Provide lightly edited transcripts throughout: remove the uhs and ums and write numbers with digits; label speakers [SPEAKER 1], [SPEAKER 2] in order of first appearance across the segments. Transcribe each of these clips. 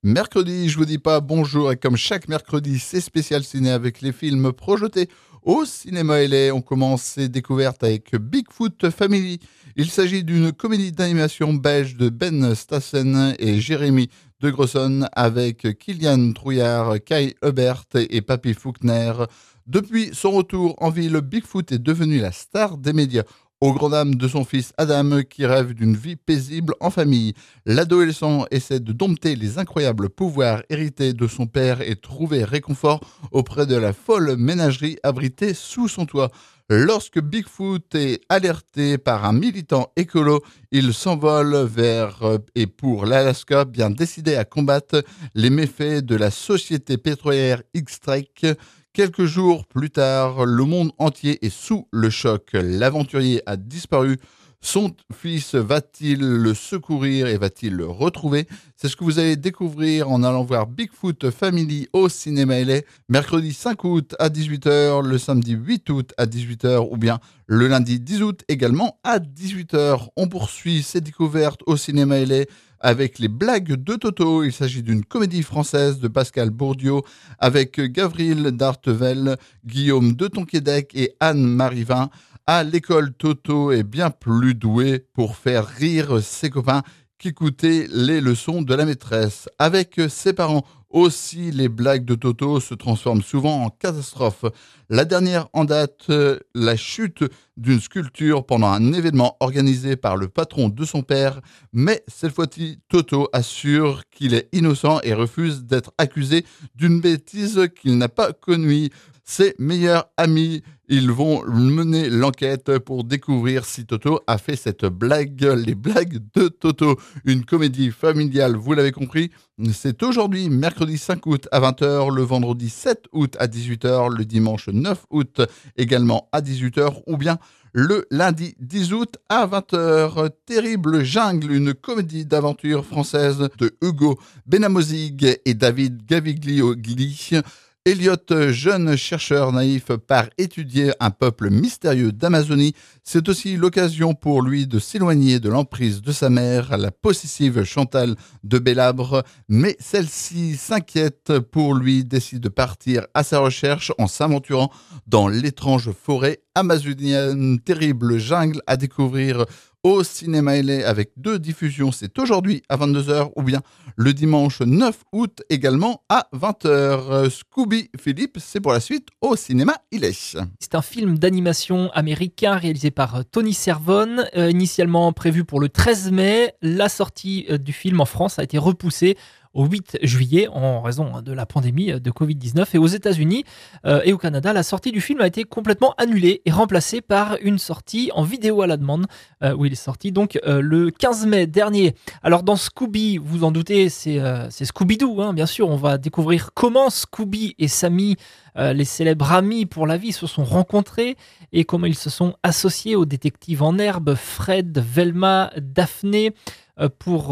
[SPEAKER 1] Mercredi, je vous dis pas bonjour et comme chaque mercredi, c'est spécial ciné avec les films projetés au cinéma LA. On commence ces découvertes avec Bigfoot Family. Il s'agit d'une comédie d'animation belge de Ben Stassen et Jérémy de Grosson avec Kilian Trouillard, Kai Hebert et Papy Faulkner. Depuis son retour en ville, Bigfoot est devenu la star des médias. Au grand dam de son fils Adam qui rêve d'une vie paisible en famille, l'adolescent essaie de dompter les incroyables pouvoirs hérités de son père et trouver réconfort auprès de la folle ménagerie abritée sous son toit. Lorsque Bigfoot est alerté par un militant écolo, il s'envole vers et pour l'Alaska, bien décidé à combattre les méfaits de la société pétrolière X-Trek. Quelques jours plus tard, le monde entier est sous le choc. L'aventurier a disparu. Son fils va-t-il le secourir et va-t-il le retrouver ? C'est ce que vous allez découvrir en allant voir Bigfoot Family au cinéma LA, mercredi 5 août à 18h, le samedi 8 août à 18h ou bien le lundi 10 août également à 18h. On poursuit ces découvertes au cinéma LA avec Les Blagues de Toto. Il s'agit d'une comédie française de Pascal Bourdieu avec Gavril Dartevel, Guillaume de Tonquédec et Anne Marivin. À l'école, Toto est bien plus doué pour faire rire ses copains qu'écouter les leçons de la maîtresse. Avec ses parents aussi, les blagues de Toto se transforment souvent en catastrophe. La dernière en date, la chute d'une sculpture pendant un événement organisé par le patron de son père. Mais cette fois-ci, Toto assure qu'il est innocent et refuse d'être accusé d'une bêtise qu'il n'a pas connue. Ses meilleurs amis, ils vont mener l'enquête pour découvrir si Toto a fait cette blague. Les Blagues de Toto, une comédie familiale, vous l'avez compris. C'est aujourd'hui, mercredi 5 août à 20h, le vendredi 7 août à 18h, le dimanche 9 août également à 18h, ou bien le lundi 10 août à 20h. Terrible Jungle, une comédie d'aventure française de Hugo Benamozig et David Gaviglioli. Elliot, jeune chercheur naïf, part étudier un peuple mystérieux d'Amazonie. C'est aussi l'occasion pour lui de s'éloigner de l'emprise de sa mère, la possessive Chantal de Bellabre. Mais celle-ci s'inquiète pour lui, décide de partir à sa recherche en s'aventurant dans l'étrange forêt amazonienne. Terrible Jungle à découvrir au cinéma LA avec 2 diffusions. C'est aujourd'hui à 22h ou bien le dimanche 9 août également à 20h. Scooby Philippe, c'est pour la suite au cinéma LA.
[SPEAKER 2] C'est un film d'animation américain réalisé par Tony Cervone, initialement prévu pour le 13 mai. La sortie du film en France a été repoussée au 8 juillet en raison de la pandémie de Covid-19. Et aux États-Unis et au Canada, la sortie du film a été complètement annulée et remplacée par une sortie en vidéo à la demande, où il est sorti donc le 15 mai dernier. Alors dans Scooby, vous en doutez, c'est Scooby-Doo, hein, bien sûr. On va découvrir comment Scooby et Sammy, les célèbres amis pour la vie, se sont rencontrés et comment ils se sont associés aux détectives en herbe Fred, Velma, Daphné, pour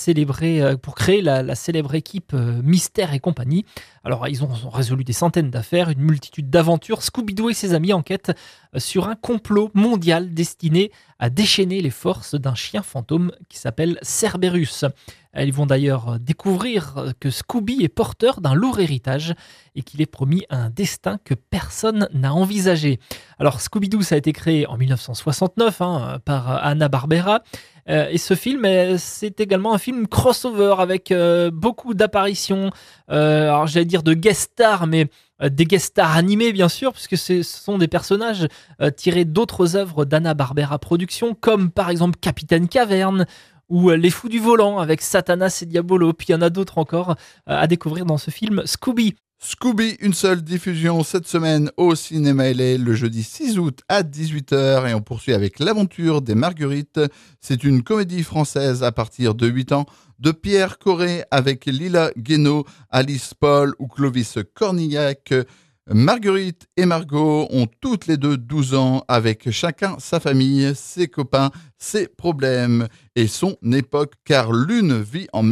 [SPEAKER 2] créer la célèbre équipe Mystère et compagnie. Alors, ils ont résolu des centaines d'affaires, une multitude d'aventures. Scooby-Doo et ses amis enquêtent sur un complot mondial destiné à déchaîner les forces d'un chien fantôme qui s'appelle Cerberus. Ils vont d'ailleurs découvrir que Scooby est porteur d'un lourd héritage et qu'il est promis un destin que personne n'a envisagé. Alors, Scooby-Doo, ça a été créé en 1969 par Hanna-Barbera. Et ce film, c'est également un film crossover avec beaucoup d'apparitions, alors j'allais dire de guest stars, mais des guest stars animés bien sûr, puisque ce sont des personnages tirés d'autres œuvres d'Hanna-Barbera Productions, comme par exemple Capitaine Caverne, ou Les Fous du Volant avec Satanas et Diabolo, puis il y en a d'autres encore à découvrir dans ce film Scooby.
[SPEAKER 1] Scooby, une seule diffusion cette semaine au cinéma LA le jeudi 6 août à 18h et on poursuit avec L'Aventure des Marguerites. C'est une comédie française à partir de 8 ans de Pierre Corré avec Lila Guénaud, Alice Paul ou Clovis Cornillac. Marguerite et Margot ont toutes les deux 12 ans, avec chacun sa famille, ses copains, ses problèmes et son époque, car l'une vit en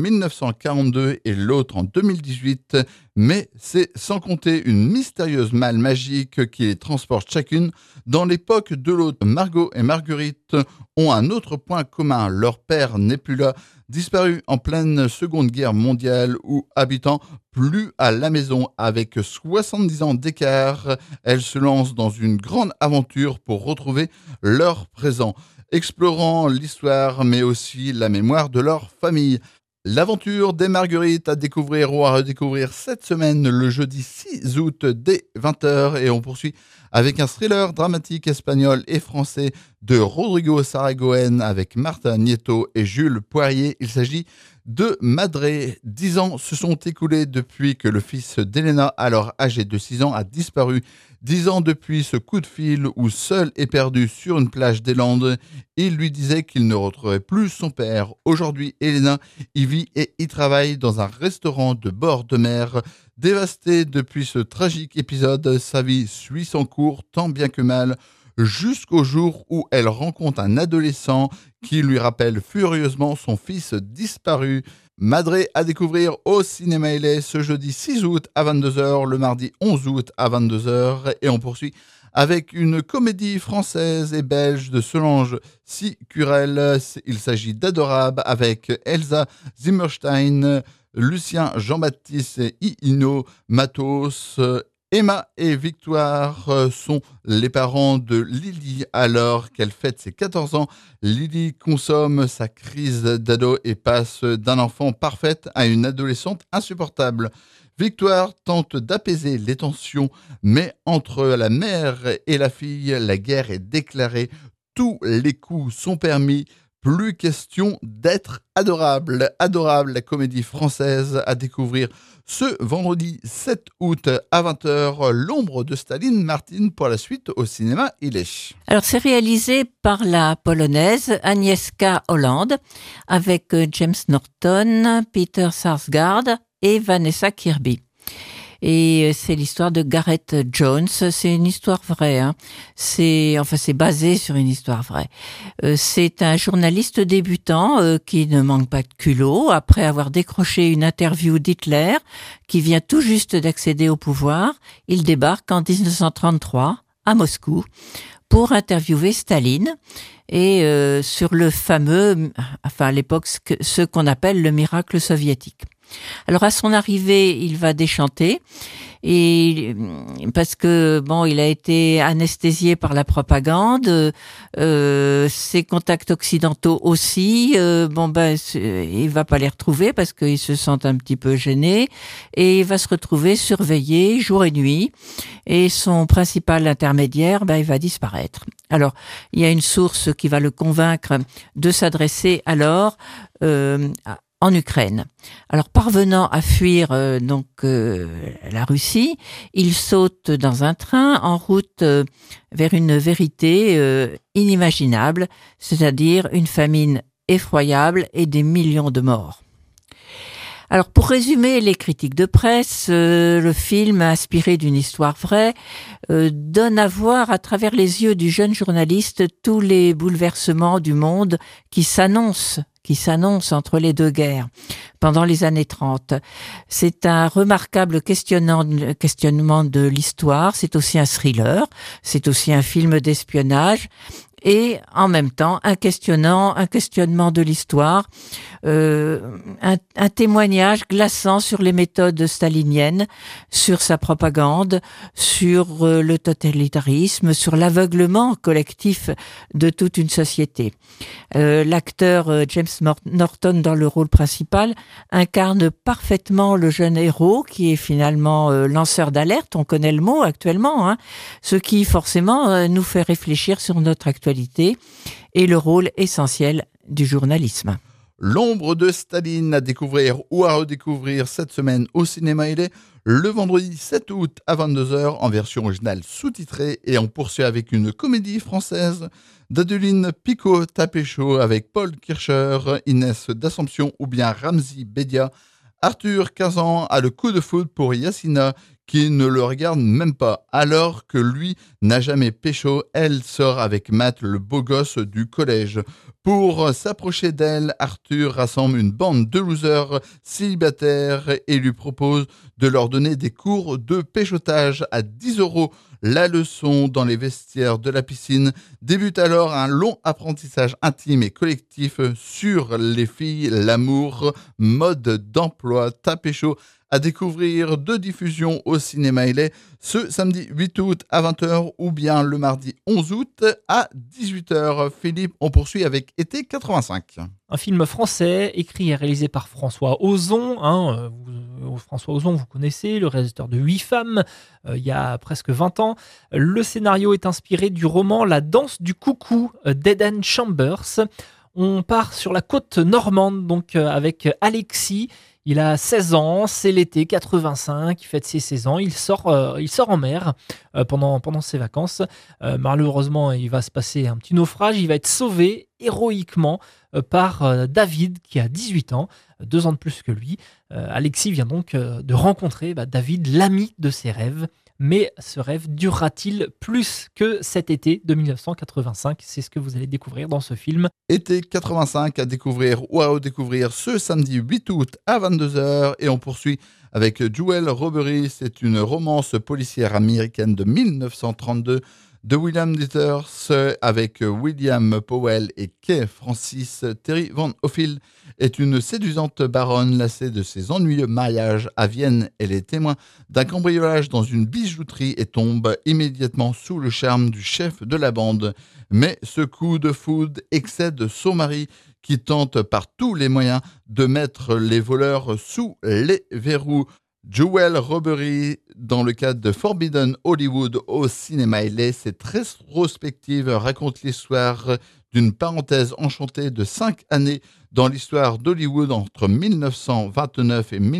[SPEAKER 1] 1942 et l'autre en 2018, mais c'est sans compter une mystérieuse malle magique qui les transporte chacune dans l'époque de l'autre. Margot et Marguerite ont un autre point commun, leur père n'est plus là, disparu en pleine Seconde Guerre mondiale ou habitant plus à la maison. Avec 70 ans d'écart, elles se lancent dans une grande aventure pour retrouver leur présent, explorant l'histoire mais aussi la mémoire de leur famille. L'aventure des Marguerites à découvrir ou à redécouvrir cette semaine, le jeudi 6 août dès 20h, et on poursuit avec un thriller dramatique espagnol et français de Rodrigo Saragoen avec Marta Nieto et Jules Poirier. Il s'agit de Madré. 10 ans se sont écoulés depuis que le fils d'Elena, alors âgé de 6 ans, a disparu. 10 ans depuis ce coup de fil où, seul et perdu sur une plage des Landes, il lui disait qu'il ne retrouverait plus son père. Aujourd'hui, Elena y vit et y travaille dans un restaurant de bord de mer. Dévastée depuis ce tragique épisode, sa vie suit son cours tant bien que mal, jusqu'au jour où elle rencontre un adolescent qui lui rappelle furieusement son fils disparu. Madré à découvrir au Cinéma LA ce jeudi 6 août à 22h, le mardi 11 août à 22h, et on poursuit avec une comédie française et belge de Solange Sicurel. Il s'agit d'Adorable avec Elsa Zimmerstein, Lucien Jean-Baptiste Iino Matos. Emma et Victoire sont les parents de Lily alors qu'elle fête ses 14 ans. Lily consomme sa crise d'ado et passe d'un enfant parfaite à une adolescente insupportable. Victoire tente d'apaiser les tensions, mais entre la mère et la fille, la guerre est déclarée. Tous les coups sont permis. Plus question d'être adorable. Adorable, la comédie française à découvrir ce vendredi 7 août à 20h. L'ombre de Staline, Martine, pour la suite au cinéma LA.
[SPEAKER 3] Alors c'est réalisé par la polonaise Agnieszka Holland avec James Norton, Peter Sarsgaard et Vanessa Kirby. Et c'est l'histoire de Gareth Jones. C'est une histoire vraie, hein. C'est basé sur une histoire vraie. C'est un journaliste débutant qui ne manque pas de culot. Après avoir décroché une interview d'Hitler, qui vient tout juste d'accéder au pouvoir, il débarque en 1933 à Moscou pour interviewer Staline et sur le fameux, à l'époque, ce qu'on appelle le miracle soviétique. Alors à son arrivée, il va déchanter et parce que il a été anesthésié par la propagande, ses contacts occidentaux aussi. Il va pas les retrouver parce qu'il se sent un petit peu gêné et il va se retrouver surveillé jour et nuit. Et son principal intermédiaire, il va disparaître. Alors il y a une source qui va le convaincre de s'adresser alors en Ukraine. Alors, parvenant à fuir la Russie, il saute dans un train en route vers une vérité inimaginable, c'est-à-dire une famine effroyable et des millions de morts. Alors, pour résumer les critiques de presse, le film, inspiré d'une histoire vraie, donne à voir à travers les yeux du jeune journaliste tous les bouleversements du monde qui s'annoncent entre les deux guerres pendant les années 30. C'est un remarquable questionnement de l'histoire, c'est aussi un thriller, c'est aussi un film d'espionnage et en même temps un questionnement de l'histoire, un témoignage glaçant sur les méthodes staliniennes, sur sa propagande, sur le totalitarisme, sur l'aveuglement collectif de toute une société. L'acteur James Norton dans le rôle principal incarne parfaitement le jeune héros qui est finalement lanceur d'alerte, on connaît le mot actuellement, ce qui forcément nous fait réfléchir sur notre actualité et le rôle essentiel du journalisme.
[SPEAKER 1] L'ombre de Staline à découvrir ou à redécouvrir cette semaine au cinéma LA, le vendredi 7 août à 22h en version originale sous-titrée, et on poursuit avec une comédie française d'Adeline Picot-Tapéchaud avec Paul Kircher, Inès d'Assomption ou bien Ramzi Bedia. Arthur, 15 ans, a le coup de foudre pour Yassina qui ne le regarde même pas. Alors que lui n'a jamais pécho, elle sort avec Matt, le beau gosse du collège. Pour s'approcher d'elle, Arthur rassemble une bande de losers célibataires et lui propose de leur donner des cours de péchotage à 10 € la leçon dans les vestiaires de la piscine. Débute alors un long apprentissage intime et collectif sur les filles, l'amour, mode d'emploi, tapécho à découvrir de diffusion au cinéma LA ce samedi 8 août à 20h ou bien le mardi 11 août à 18h. Philippe, on poursuit avec Été 85.
[SPEAKER 2] Un film français écrit et réalisé par François Ozon. François Ozon, vous connaissez, le réalisateur de 8 femmes, il y a presque 20 ans. Le scénario est inspiré du roman La danse du coucou d'Eden Chambers. On part sur la côte normande, donc avec Alexis. Il a 16 ans, c'est l'été 85, il fête ses 16 ans, il sort en mer pendant ses vacances. Malheureusement, il va se passer un petit naufrage, il va être sauvé héroïquement par David qui a 18 ans, 2 ans de plus que lui. Alexis vient donc de rencontrer David, l'ami de ses rêves. Mais ce rêve durera-t-il plus que cet été de 1985 ? C'est ce que vous allez découvrir dans ce film.
[SPEAKER 1] Été 85 à découvrir ou à redécouvrir ce samedi 8 août à 22h. Et on poursuit avec Jewel Robbery. C'est une romance policière américaine de 1932 de William Dithers avec William Powell et Kay Francis. Terry Van Hofield est une séduisante baronne lassée de ses ennuyeux mariages à Vienne. Elle est témoin d'un cambriolage dans une bijouterie et tombe immédiatement sous le charme du chef de la bande. Mais ce coup de foudre excède son mari qui tente par tous les moyens de mettre les voleurs sous les verrous. Jewel Robbery, dans le cadre de Forbidden Hollywood au cinéma LA, cette rétrospective raconte l'histoire d'une parenthèse enchantée de 5 années dans l'histoire d'Hollywood entre 1929 et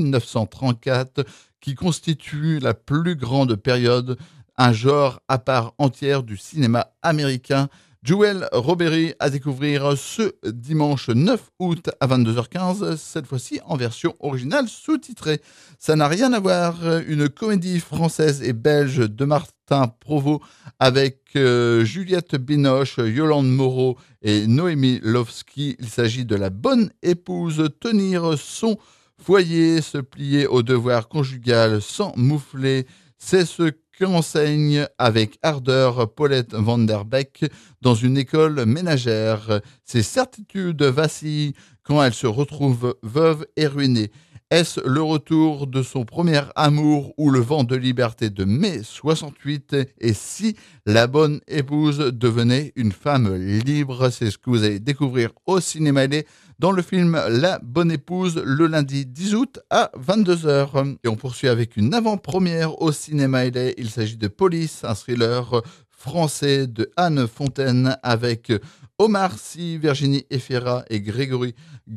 [SPEAKER 1] 1934, qui constitue la plus grande période, un genre à part entière du cinéma américain. Jewel Robbery à découvrir ce dimanche 9 août à 22h15, cette fois-ci en version originale sous-titrée. Ça n'a rien à voir, une comédie française et belge de Martin Provost avec Juliette Binoche, Yolande Moreau et Noémie Lovski. Il s'agit de la bonne épouse, tenir son foyer, se plier au devoir conjugal sans moufler. C'est ce qu'enseigne avec ardeur Paulette Van Der Beek dans une école ménagère. Ses certitudes vacillent quand elle se retrouve veuve et ruinée. Est-ce le retour de son premier amour ou le vent de liberté de mai 68? Et si la bonne épouse devenait une femme libre? C'est ce que vous allez découvrir au cinéma LA dans le film La Bonne Épouse le lundi 10 août à 22h. Et on poursuit avec une avant-première au cinéma LA. Il s'agit de Police, un thriller français de Anne Fontaine avec Omar Sy, Virginie Efira et Grégory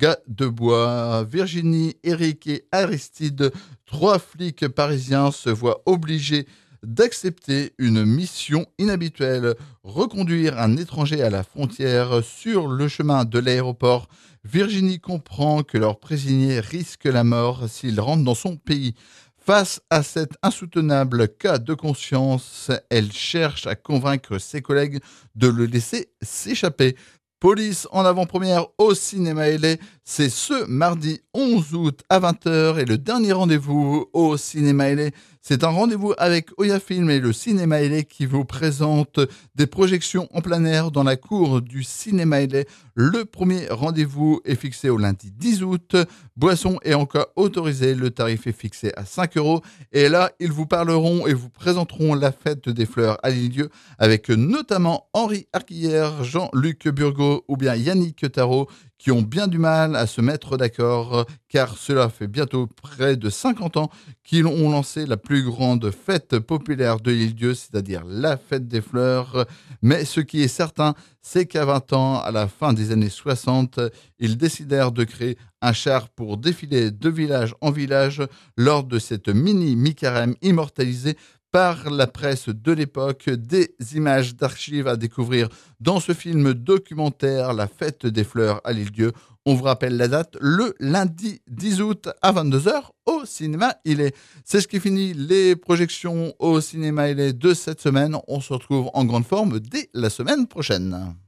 [SPEAKER 1] Gadebois. Virginie, Eric et Aristide, 3 flics parisiens, se voient obligés d'accepter une mission inhabituelle, reconduire un étranger à la frontière. Sur le chemin de l'aéroport, Virginie comprend que leur prisonnier risque la mort s'il rentre dans son pays. Face à cet insoutenable cas de conscience, elle cherche à convaincre ses collègues de le laisser s'échapper. Police en avant-première au cinéma LA, c'est ce mardi 11 août à 20h et le dernier rendez-vous au cinéma LA, c'est un rendez-vous avec Oya Film et le cinéma LA qui vous présente des projections en plein air dans la cour du cinéma LA. Le premier rendez-vous est fixé au lundi 10 août. Boisson est encore autorisée, le tarif est fixé à 5 €. Et là, ils vous parleront et vous présenteront la fête des fleurs à Lille avec notamment Henri Arquillère, Jean-Luc Burgot ou bien Yannick Tarot qui ont bien du mal à se mettre d'accord car cela fait bientôt près de 50 ans qu'ils ont lancé la plus grande fête populaire de l'île-Dieu, c'est-à-dire la fête des fleurs. Mais ce qui est certain, c'est qu'à 20 ans, à la fin des années 60, ils décidèrent de créer un char pour défiler de village en village lors de cette mini mi-carême immortalisée par la presse de l'époque. Des images d'archives à découvrir dans ce film documentaire La fête des fleurs à l'île-Dieu. On vous rappelle la date, le lundi 10 août à 22h au cinéma Il est. C'est ce qui finit les projections au cinéma Il est de cette semaine. On se retrouve en grande forme dès la semaine prochaine.